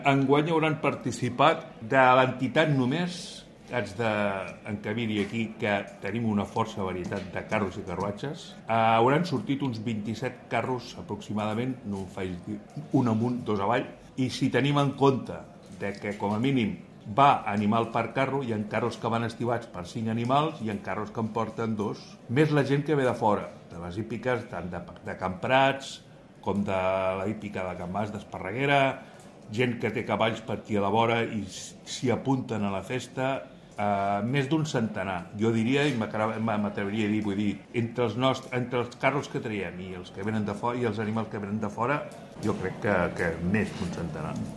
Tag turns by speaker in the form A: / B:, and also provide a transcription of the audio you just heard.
A: Enguany hauran participat de l'entitat només, haig d'encabir-hi aquí que tenim una força varietat de carros i carruatges. Hauran sortit uns 27 carros aproximadament, no em faig dir un amunt, dos avall, i si tenim en compte de que com a mínim va animal per carro, hi ha carros que van estivats per 5 animals i hi ha carros que en porten 2, més la gent que ve de fora, de les hípiques tant de Camprats com de la hípica de Can Mas d'Esparreguera, gent que té cavalls per aquí a la vora i s'hi apunten a la festa, més d'un centenar. Jo diria, i m'atreviria a dir, vull dir, entre els carros que traiem i els que venen de fora i els animals que venen de fora, jo crec que més d'un centenar.